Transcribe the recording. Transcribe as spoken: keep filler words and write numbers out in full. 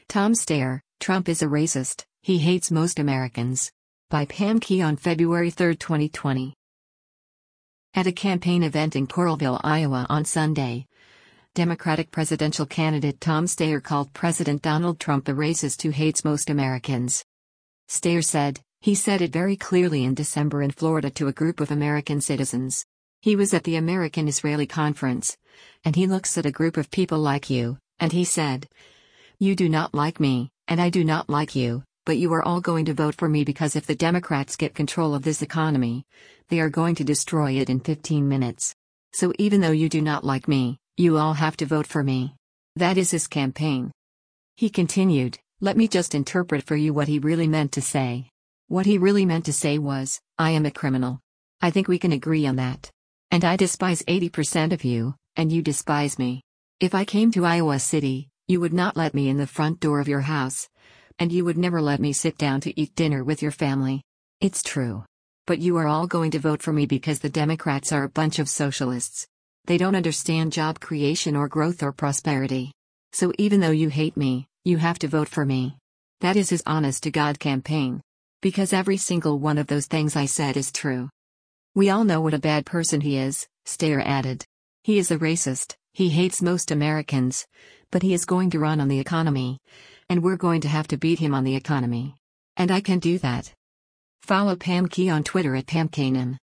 Tom Steyer, Trump is a racist, he hates most Americans. By Pam Key on February third, twenty twenty. At a campaign event in Coralville, Iowa on Sunday, Democratic presidential candidate Tom Steyer called President Donald Trump a racist who hates most Americans. Steyer said, he said it very clearly in December in Florida to a group of American citizens. He was at the American-Israeli conference, and he looks at a group of people like you, and he said, "You do not like me, and I do not like you, but you are all going to vote for me because if the Democrats get control of this economy, they are going to destroy it in fifteen minutes. So even though you do not like me, you all have to vote for me." That is his campaign. He continued, "Let me just interpret for you what he really meant to say. What he really meant to say was, I am a criminal. I think we can agree on that. And I despise eighty percent of you, and you despise me. If I came to Iowa City, you would not let me in the front door of your house. And you would never let me sit down to eat dinner with your family. It's true. But you are all going to vote for me because the Democrats are a bunch of socialists. They don't understand job creation or growth or prosperity. So even though you hate me, you have to vote for me." That is his honest-to-God campaign. Because every single one of those things I said is true. We all know what a bad person he is, Steyer added. He is a racist, he hates most Americans, but he is going to run on the economy. And we're going to have to beat him on the economy. And I can do that. Follow Pam Key on Twitter at Pam Kanan.